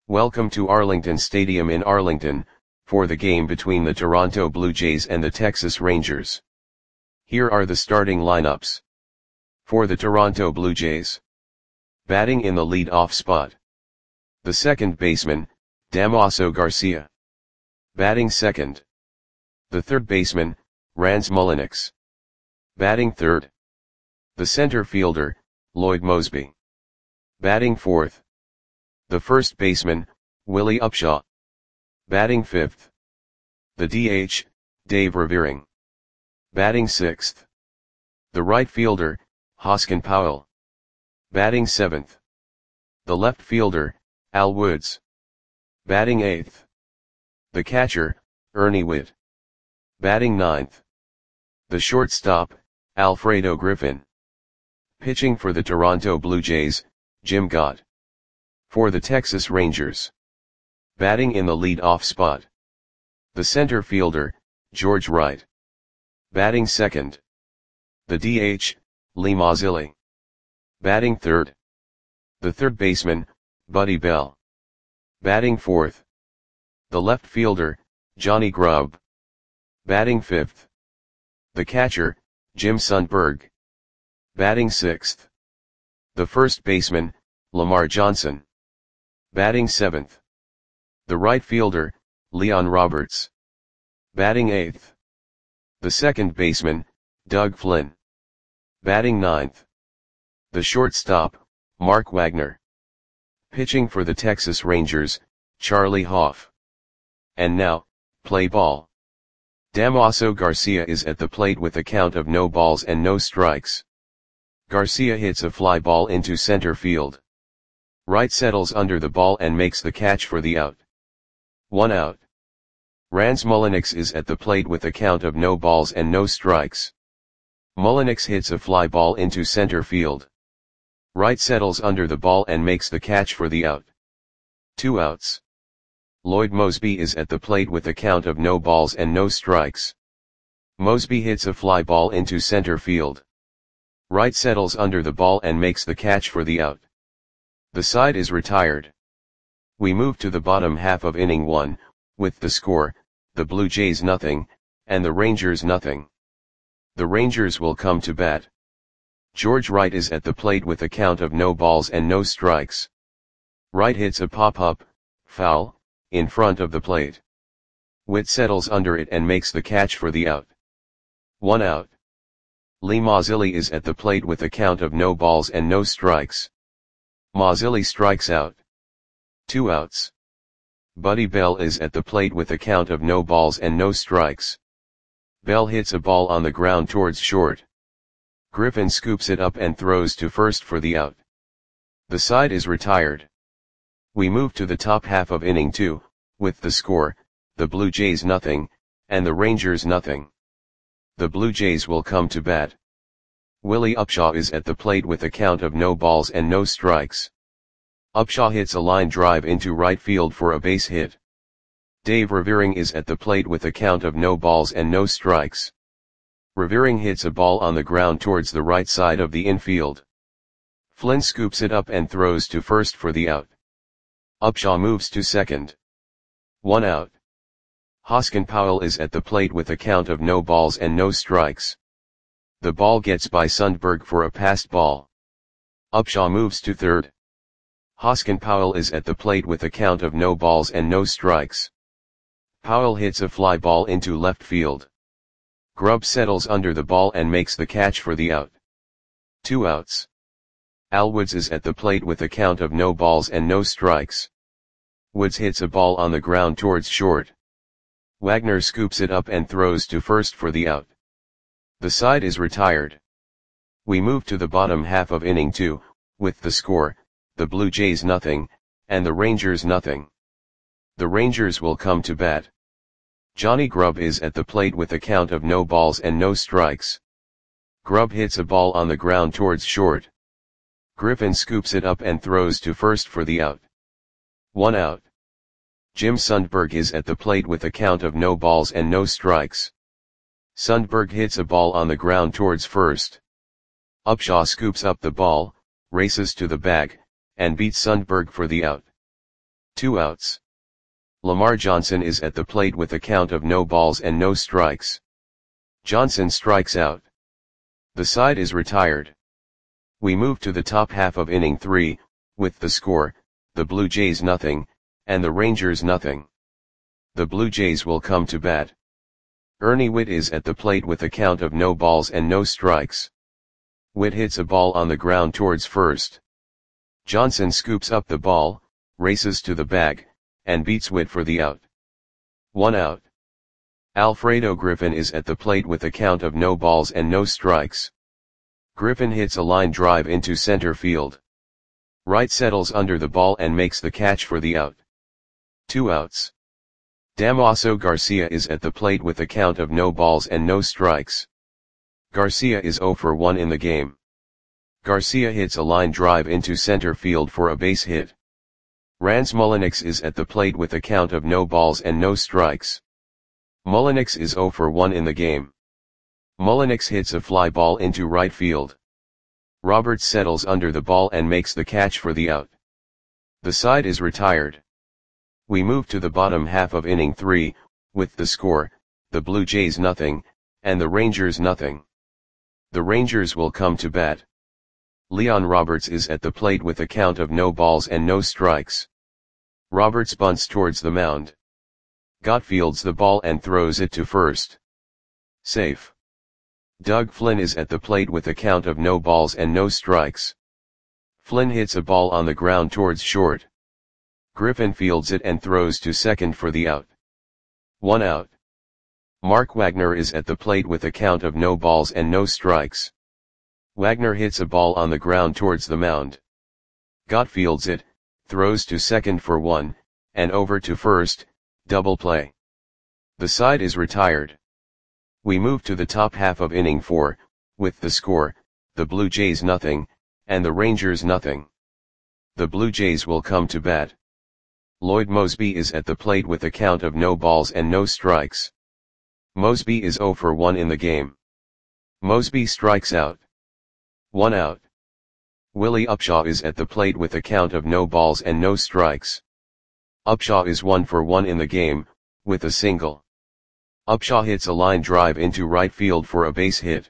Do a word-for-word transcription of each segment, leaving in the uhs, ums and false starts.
Welcome to Arlington Stadium in Arlington, for the game between the Toronto Blue Jays and the Texas Rangers. Here are the starting lineups. For the Toronto Blue Jays. Batting in the lead-off spot. The second baseman, Damaso Garcia. Batting second. The third baseman, Rans Mulliniks. Batting third. The center fielder, Lloyd Moseby. Batting fourth. The first baseman, Willie Upshaw. Batting fifth. The D H, Dave Revering. Batting sixth. The right fielder, Hoskin Powell. Batting seventh. The left fielder, Al Woods. Batting eighth. The catcher, Ernie Whitt. Batting ninth. The shortstop, Alfredo Griffin. Pitching for the Toronto Blue Jays, Jim Gott. For the Texas Rangers. Batting in the lead-off spot. The center fielder, George Wright. Batting second. The D H, Lee Mazzilli. Batting third. The third baseman, Buddy Bell. Batting fourth. The left fielder, Johnny Grubb. Batting fifth. The catcher, Jim Sundberg. Batting sixth. The first baseman, Lamar Johnson. Batting seventh. The right fielder, Leon Roberts. Batting eighth. The second baseman, Doug Flynn. Batting ninth. The shortstop, Mark Wagner. Pitching for the Texas Rangers, Charlie Hoff. And now, play ball. Damaso Garcia is at the plate with a count of no balls and no strikes. Garcia hits a fly ball into center field. Wright settles under the ball and makes the catch for the out. One out. Rans Mulliniks is at the plate with a count of no balls and no strikes. Mulliniks hits a fly ball into center field. Wright settles under the ball and makes the catch for the out. Two outs. Lloyd Moseby is at the plate with a count of no balls and no strikes. Moseby hits a fly ball into center field. Wright settles under the ball and makes the catch for the out. The side is retired. We move to the bottom half of inning one, with the score, the Blue Jays nothing, and the Rangers nothing. The Rangers will come to bat. George Wright is at the plate with a count of no balls and no strikes. Wright hits a pop-up, foul, in front of the plate. Whitt settles under it and makes the catch for the out. One out. Lee Mazzilli is at the plate with a count of no balls and no strikes. Mazzilli strikes out. Two outs. Buddy Bell is at the plate with a count of no balls and no strikes. Bell hits a ball on the ground towards short. Griffin scoops it up and throws to first for the out. The side is retired. We move to the top half of inning two, with the score, the Blue Jays nothing, and the Rangers nothing. The Blue Jays will come to bat. Willie Upshaw is at the plate with a count of no balls and no strikes. Upshaw hits a line drive into right field for a base hit. Dave Revering is at the plate with a count of no balls and no strikes. Revering hits a ball on the ground towards the right side of the infield. Flynn scoops it up and throws to first for the out. Upshaw moves to second. One out. Hoskin Powell is at the plate with a count of no balls and no strikes. The ball gets by Sundberg for a passed ball. Upshaw moves to third. Hoskin Powell is at the plate with a count of no balls and no strikes. Powell hits a fly ball into left field. Grubb settles under the ball and makes the catch for the out. Two outs. Al Woods is at the plate with a count of no balls and no strikes. Woods hits a ball on the ground towards short. Wagner scoops it up and throws to first for the out. The side is retired. We move to the bottom half of inning two, with the score, the Blue Jays nothing, and the Rangers nothing. The Rangers will come to bat. Johnny Grubb is at the plate with a count of no balls and no strikes. Grubb hits a ball on the ground towards short. Griffin scoops it up and throws to first for the out. One out. Jim Sundberg is at the plate with a count of no balls and no strikes. Sundberg hits a ball on the ground towards first. Upshaw scoops up the ball, races to the bag, and beats Sundberg for the out. Two outs. Lamar Johnson is at the plate with a count of no balls and no strikes. Johnson strikes out. The side is retired. We move to the top half of inning three, with the score, the Blue Jays nothing, and the Rangers nothing. The Blue Jays will come to bat. Ernie Whitt is at the plate with a count of no balls and no strikes. Whitt hits a ball on the ground towards first. Johnson scoops up the ball, races to the bag, and beats Whitt for the out. One out. Alfredo Griffin is at the plate with a count of no balls and no strikes. Griffin hits a line drive into center field. Wright settles under the ball and makes the catch for the out. Two outs. Damaso Garcia is at the plate with a count of no balls and no strikes. Garcia is zero for one in the game. Garcia hits a line drive into center field for a base hit. Rance Mulliniks is at the plate with a count of no balls and no strikes. Mulliniks is zero for one in the game. Mulliniks hits a fly ball into right field. Roberts settles under the ball and makes the catch for the out. The side is retired. We move to the bottom half of inning three, with the score, the Blue Jays nothing, and the Rangers nothing. The Rangers will come to bat. Leon Roberts is at the plate with a count of no balls and no strikes. Roberts bunts towards the mound. Gott fields the ball and throws it to first. Safe. Doug Flynn is at the plate with a count of no balls and no strikes. Flynn hits a ball on the ground towards short. Griffin fields it and throws to second for the out. One out. Mark Wagner is at the plate with a count of no balls and no strikes. Wagner hits a ball on the ground towards the mound. Gott fields it, throws to second for one, and over to first, double play. The side is retired. We move to the top half of inning four, with the score, the Blue Jays nothing, and the Rangers nothing. The Blue Jays will come to bat. Lloyd Moseby is at the plate with a count of no balls and no strikes. Moseby is zero for one in the game. Moseby strikes out. One out. Willie Upshaw is at the plate with a count of no balls and no strikes. Upshaw is one for one in the game, with a single. Upshaw hits a line drive into right field for a base hit.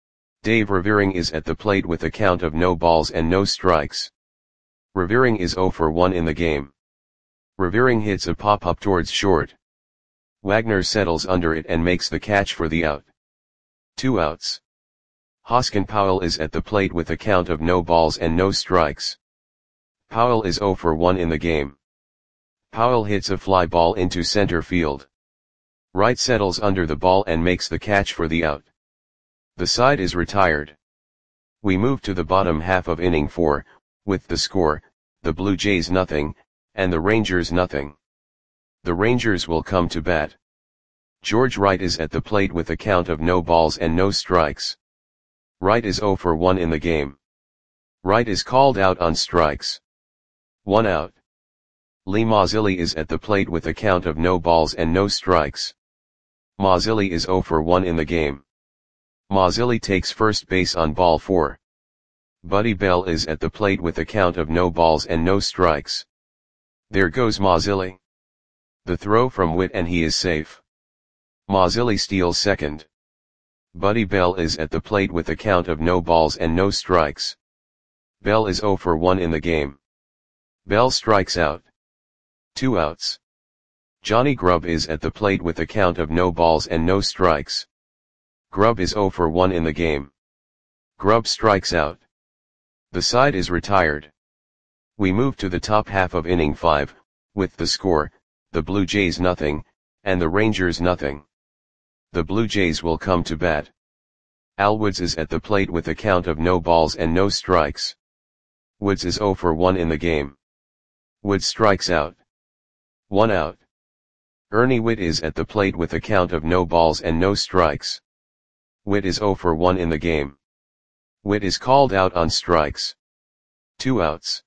Dave Revering is at the plate with a count of no balls and no strikes. Revering is zero for one in the game. Revering hits a pop-up towards short. Wagner settles under it and makes the catch for the out. Two outs. Hoskin Powell is at the plate with a count of no balls and no strikes. Powell is zero for one in the game. Powell hits a fly ball into center field. Wright settles under the ball and makes the catch for the out. The side is retired. We move to the bottom half of inning four, with the score, the Blue Jays nothing, and the Rangers nothing. The Rangers will come to bat. George Wright is at the plate with a count of no balls and no strikes. Wright is zero for one in the game. Wright is called out on strikes. One out. Lee Mazzilli is at the plate with a count of no balls and no strikes. Mazzilli is zero for one in the game. Mazzilli takes first base on ball four. Buddy Bell is at the plate with a count of no balls and no strikes. There goes Mazzilli. The throw from Whitt and he is safe. Mazzilli steals second. Buddy Bell is at the plate with a count of no balls and no strikes. Bell is zero for one in the game. Bell strikes out. Two outs. Johnny Grubb is at the plate with a count of no balls and no strikes. Grubb is zero for one in the game. Grubb strikes out. The side is retired. We move to the top half of inning five, with the score, the Blue Jays nothing, and the Rangers nothing. The Blue Jays will come to bat. Al Woods is at the plate with a count of no balls and no strikes. Woods is zero for one in the game. Woods strikes out. One out. Ernie Whitt is at the plate with a count of no balls and no strikes. Whitt is zero for one in the game. Whitt is called out on strikes. Two outs.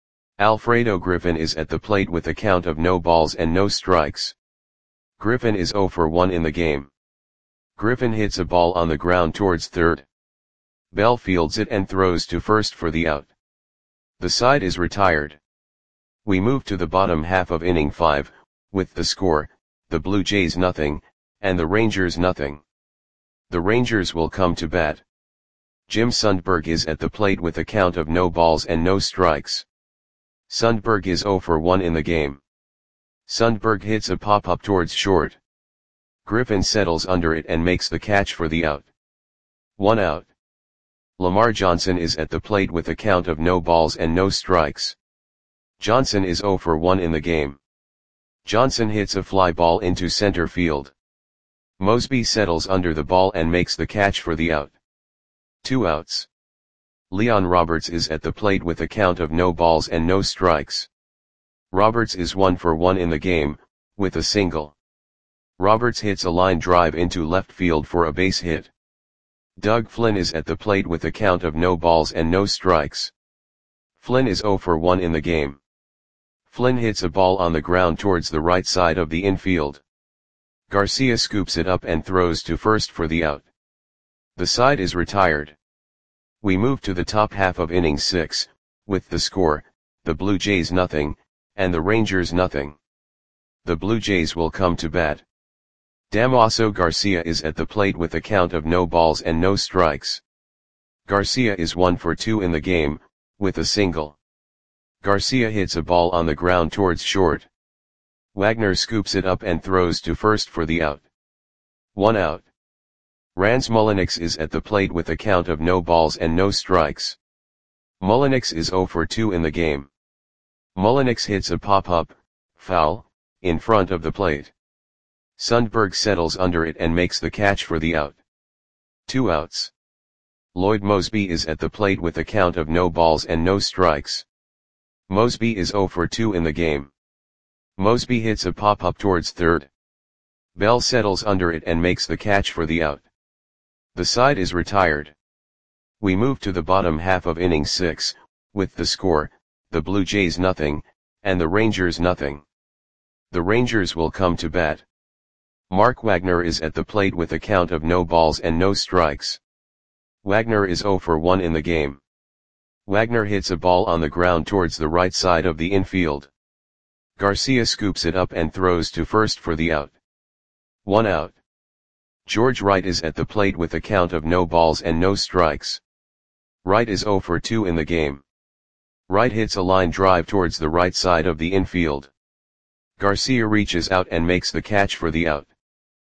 Alfredo Griffin is at the plate with a count of no balls and no strikes. Griffin is zero for one in the game. Griffin hits a ball on the ground towards third. Bell fields it and throws to first for the out. The side is retired. We move to the bottom half of inning five, with the score, the Blue Jays nothing, and the Rangers nothing. The Rangers will come to bat. Jim Sundberg is at the plate with a count of no balls and no strikes. Sundberg is oh for one in the game. Sundberg hits a pop-up towards short. Griffin settles under it and makes the catch for the out. One out. Lamar Johnson is at the plate with a count of no balls and no strikes. Johnson is oh for one in the game. Johnson hits a fly ball into center field. Mosby settles under the ball and makes the catch for the out. Two outs. Leon Roberts is at the plate with a count of no balls and no strikes. Roberts is one for one in the game, with a single. Roberts hits a line drive into left field for a base hit. Doug Flynn is at the plate with a count of no balls and no strikes. Flynn is oh for one in the game. Flynn hits a ball on the ground towards the right side of the infield. Garcia scoops it up and throws to first for the out. The side is retired. We move to the top half of inning six, with the score, the Blue Jays nothing, and the Rangers nothing. The Blue Jays will come to bat. Damaso Garcia is at the plate with a count of no balls and no strikes. Garcia is one for two in the game, with a single. Garcia hits a ball on the ground towards short. Wagner scoops it up and throws to first for the out. One out. Rans Mulliniks is at the plate with a count of no balls and no strikes. Mulliniks is oh for two in the game. Mulliniks hits a pop-up, foul, in front of the plate. Sundberg settles under it and makes the catch for the out. Two outs. Lloyd Mosby is at the plate with a count of no balls and no strikes. Mosby is oh for two in the game. Mosby hits a pop-up towards third. Bell settles under it and makes the catch for the out. The side is retired. We move to the bottom half of inning six, with the score, the Blue Jays nothing, and the Rangers nothing. The Rangers will come to bat. Mark Wagner is at the plate with a count of no balls and no strikes. Wagner is oh for one in the game. Wagner hits a ball on the ground towards the right side of the infield. Garcia scoops it up and throws to first for the out. One out. George Wright is at the plate with a count of no balls and no strikes. Wright is oh for two in the game. Wright hits a line drive towards the right side of the infield. Garcia reaches out and makes the catch for the out.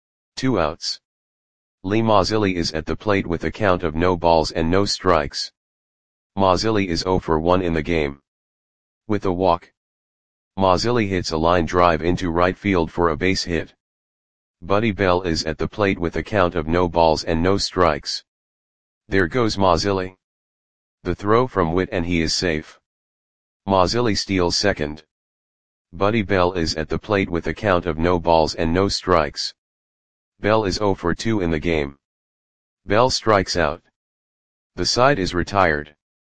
Two outs. Lee Mazzilli is at the plate with a count of no balls and no strikes. Mazzilli is oh for one in the game. With a walk. Mazzilli hits a line drive into right field for a base hit. Buddy Bell is at the plate with a count of no balls and no strikes. There goes Mazzilli. The throw from Witt and he is safe. Mazzilli steals second. Buddy Bell is at the plate with a count of no balls and no strikes. Bell is oh for two in the game. Bell strikes out. The side is retired.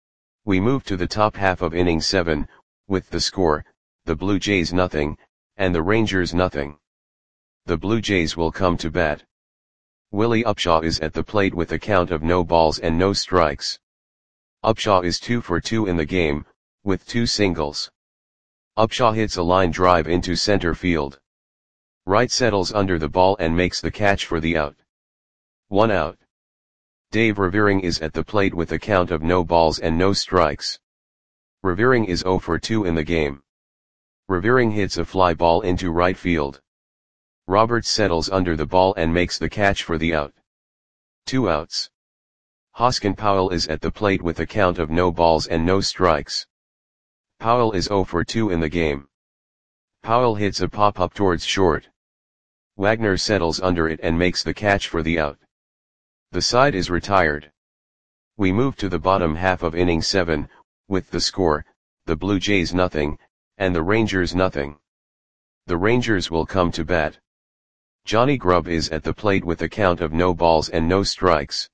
We move to the top half of inning seven, with the score, the Blue Jays nothing, and the Rangers nothing. The Blue Jays will come to bat. Willie Upshaw is at the plate with a count of no balls and no strikes. Upshaw is two for two in the game, with two singles. Upshaw hits a line drive into center field. Wright settles under the ball and makes the catch for the out. One out. Dave Revering is at the plate with a count of no balls and no strikes. Revering is oh for two in the game. Revering hits a fly ball into right field. Roberts settles under the ball and makes the catch for the out. Two outs. Hoskin Powell is at the plate with a count of no balls and no strikes. Powell is oh for two in the game. Powell hits a pop-up towards short. Wagner settles under it and makes the catch for the out. The side is retired. We move to the bottom half of inning seven, with the score, the Blue Jays nothing, and the Rangers nothing. The Rangers will come to bat. Johnny Grubb is at the plate with a count of no balls and no strikes.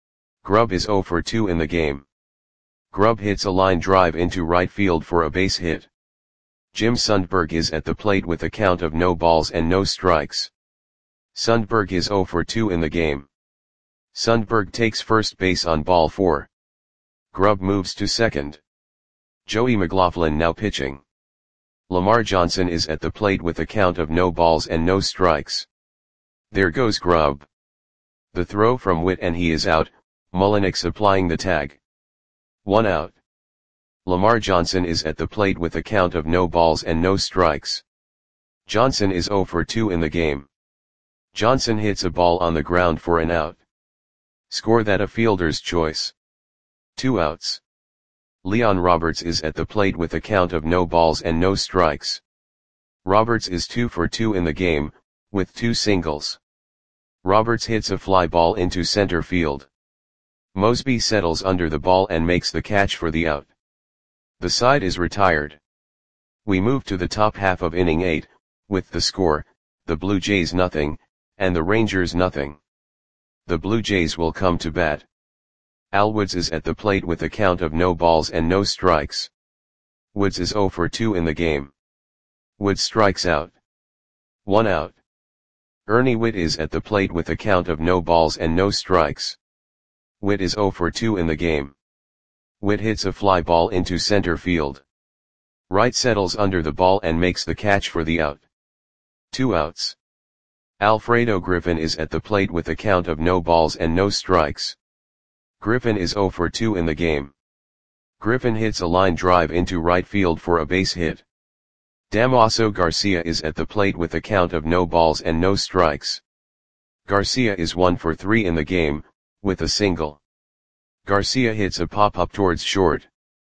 Grubb is oh for two in the game. Grubb hits a line drive into right field for a base hit. Jim Sundberg is at the plate with a count of no balls and no strikes. Sundberg is oh for two in the game. Sundberg takes first base on ball four. Grubb moves to second. Joey McLaughlin now pitching. Lamar Johnson is at the plate with a count of no balls and no strikes. There goes Grubb. The throw from Witt and he is out, Mullenix applying the tag. One out. Lamar Johnson is at the plate with a count of no balls and no strikes. Johnson is oh for two in the game. Johnson hits a ball on the ground for an out. Score that a fielder's choice. Two outs. Leon Roberts is at the plate with a count of no balls and no strikes. Roberts is two for two in the game, with two singles. Roberts hits a fly ball into center field. Mosby settles under the ball and makes the catch for the out. The side is retired. We move to the top half of inning eight, with the score, the Blue Jays nothing, and the Rangers nothing. The Blue Jays will come to bat. Al Woods is at the plate with a count of no balls and no strikes. Woods is oh for two in the game. Woods strikes out. One out. Ernie Witt is at the plate with a count of no balls and no strikes. Witt is oh for two in the game. Witt hits a fly ball into center field. Wright settles under the ball and makes the catch for the out. Two outs. Alfredo Griffin is at the plate with a count of no balls and no strikes. Griffin is oh for two in the game. Griffin hits a line drive into right field for a base hit. Damaso Garcia is at the plate with a count of no balls and no strikes. Garcia is one for three in the game, with a single. Garcia hits a pop-up towards short.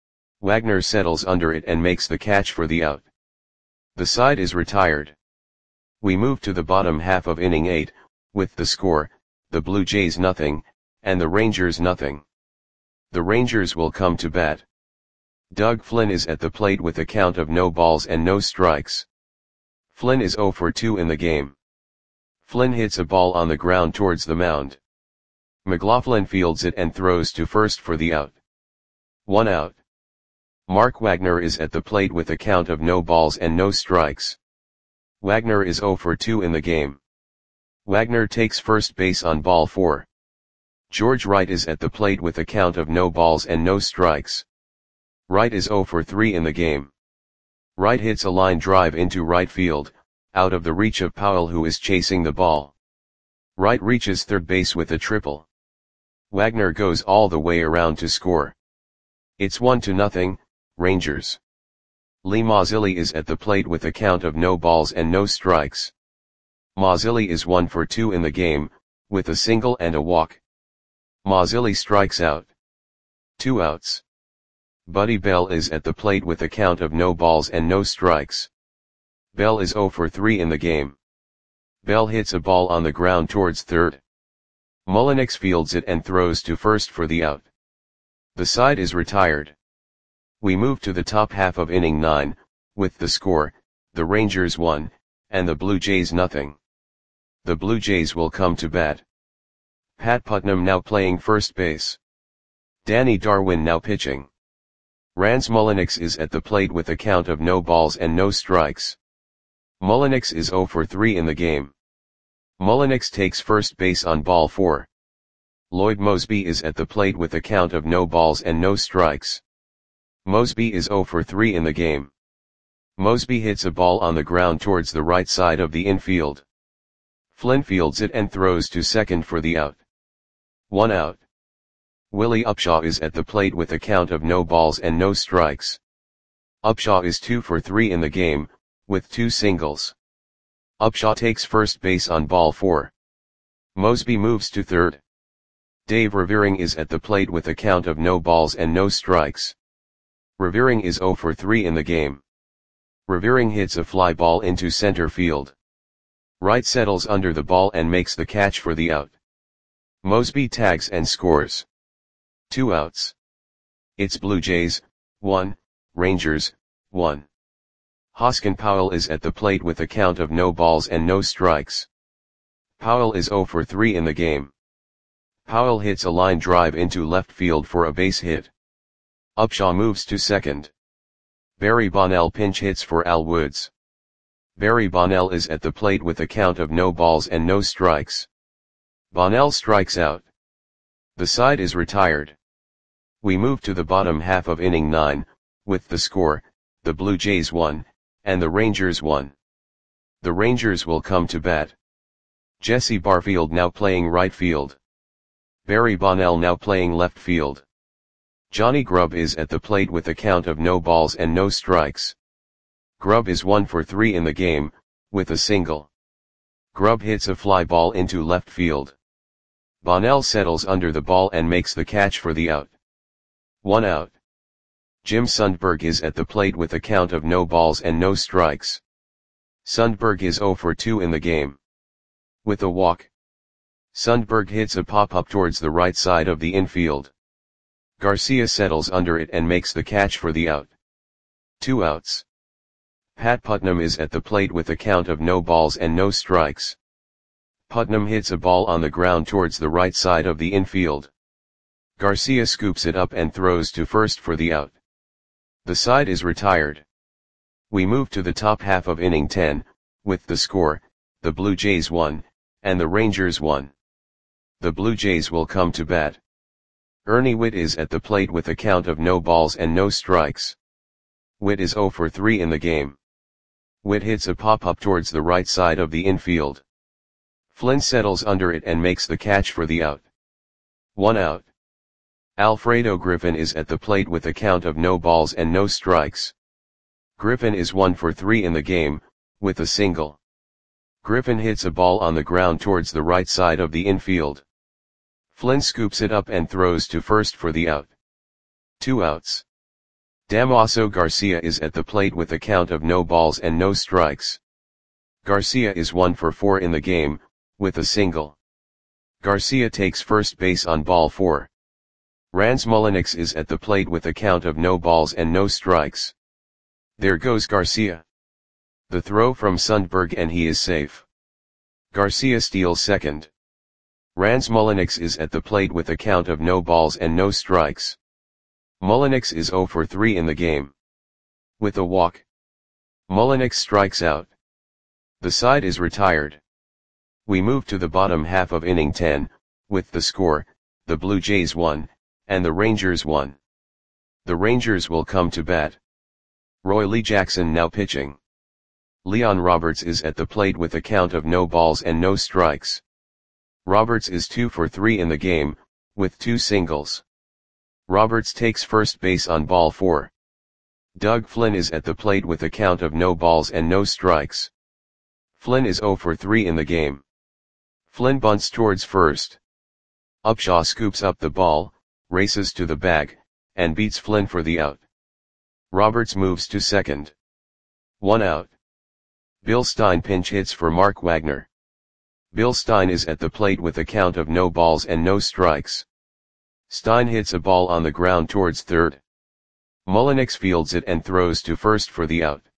Wagner settles under it and makes the catch for the out. The side is retired. We move to the bottom half of inning eight, with the score, the Blue Jays nothing, and the Rangers nothing. The Rangers will come to bat. Doug Flynn is at the plate with a count of no balls and no strikes. Flynn is oh for two in the game. Flynn hits a ball on the ground towards the mound. McLaughlin fields it and throws to first for the out. One out. Mark Wagner is at the plate with a count of no balls and no strikes. Wagner is oh for two in the game. Wagner takes first base on ball four. George Wright is at the plate with a count of no balls and no strikes. Wright is oh for three in the game. Wright hits a line drive into right field, out of the reach of Powell who is chasing the ball. Wright reaches third base with a triple. Wagner goes all the way around to score. It's one to nothing, Rangers. Lee Mazzilli is at the plate with a count of no balls and no strikes. Mazzilli is one for two in the game, with a single and a walk. Mazzilli strikes out. Two outs. Buddy Bell is at the plate with a count of no balls and no strikes. Bell is oh for three in the game. Bell hits a ball on the ground towards third. Mullenix fields it and throws to first for the out. The side is retired. We move to the top half of inning nine, with the score, the Rangers one, and the Blue Jays nothing. The Blue Jays will come to bat. Pat Putnam now playing first base. Danny Darwin now pitching. Rance Mullenix is at the plate with a count of no balls and no strikes. Mullenix is oh for three in the game. Mullenix takes first base on ball four. Lloyd Mosby is at the plate with a count of no balls and no strikes. Mosby is oh for three in the game. Mosby hits a ball on the ground towards the right side of the infield. Flynn fields it and throws to second for the out. One out. Willie Upshaw is at the plate with a count of no balls and no strikes. Upshaw is two for three in the game, with two singles. Upshaw takes first base on ball four. Mosby moves to third. Dave Revering is at the plate with a count of no balls and no strikes. Revering is oh for three in the game. Revering hits a fly ball into center field. Wright settles under the ball and makes the catch for the out. Mosby tags and scores. Two outs. It's Blue Jays, one, Rangers, one. Hoskin Powell is at the plate with a count of no balls and no strikes. Powell is oh for three in the game. Powell hits a line drive into left field for a base hit. Upshaw moves to second. Barry Bonnell pinch hits for Al Woods. Barry Bonnell is at the plate with a count of no balls and no strikes. Bonnell strikes out. The side is retired. We move to the bottom half of inning nine, with the score, the Blue Jays one, and the Rangers one. The Rangers will come to bat. Jesse Barfield now playing right field. Barry Bonnell now playing left field. Johnny Grubb is at the plate with a count of no balls and no strikes. Grubb is one for three in the game, with a single. Grubb hits a fly ball into left field. Bonnell settles under the ball and makes the catch for the out. One out. Jim Sundberg is at the plate with a count of no balls and no strikes. Sundberg is zero for two in the game. With a walk. Sundberg hits a pop-up towards the right side of the infield. Garcia settles under it and makes the catch for the out. Two outs. Pat Putnam is at the plate with a count of no balls and no strikes. Putnam hits a ball on the ground towards the right side of the infield. Garcia scoops it up and throws to first for the out. The side is retired. We move to the top half of inning ten, with the score, the Blue Jays one, and the Rangers one. The Blue Jays will come to bat. Ernie Whitt is at the plate with a count of no balls and no strikes. Whitt is zero for three in the game. Whitt hits a pop-up towards the right side of the infield. Flynn settles under it and makes the catch for the out. One out. Alfredo Griffin is at the plate with a count of no balls and no strikes. Griffin is one for three in the game, with a single. Griffin hits a ball on the ground towards the right side of the infield. Flynn scoops it up and throws to first for the out. Two outs. Damaso Garcia is at the plate with a count of no balls and no strikes. Garcia is one for four in the game, with a single. Garcia takes first base on ball four. Rans Mulliniks is at the plate with a count of no balls and no strikes. There goes Garcia. The throw from Sundberg and he is safe. Garcia steals second. Rans Mulliniks is at the plate with a count of no balls and no strikes. Mulliniks is zero for three in the game. With a walk. Mulliniks strikes out. The side is retired. We move to the bottom half of inning ten, with the score, the Blue Jays one, and the Rangers one. The Rangers will come to bat. Roy Lee Jackson now pitching. Leon Roberts is at the plate with a count of no balls and no strikes. Roberts is two for three in the game, with two singles. Roberts takes first base on ball four. Doug Flynn is at the plate with a count of no balls and no strikes. Flynn is zero for three in the game. Flynn bunts towards first. Upshaw scoops up the ball, races to the bag, and beats Flynn for the out. Roberts moves to second. One out. Bill Stein pinch hits for Mark Wagner. Bill Stein is at the plate with a count of no balls and no strikes. Stein hits a ball on the ground towards third. Mulliniks fields it and throws to first for the out.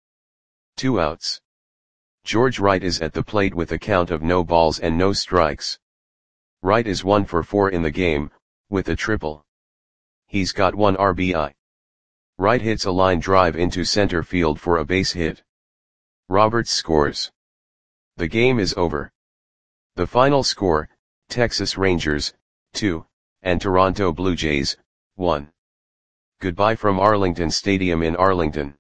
Two outs. George Wright is at the plate with a count of no balls and no strikes. Wright is one for four in the game, with a triple. He's got one R B I. Wright hits a line drive into center field for a base hit. Roberts scores. The game is over. The final score, Texas Rangers, two, and Toronto Blue Jays, one. Goodbye from Arlington Stadium in Arlington.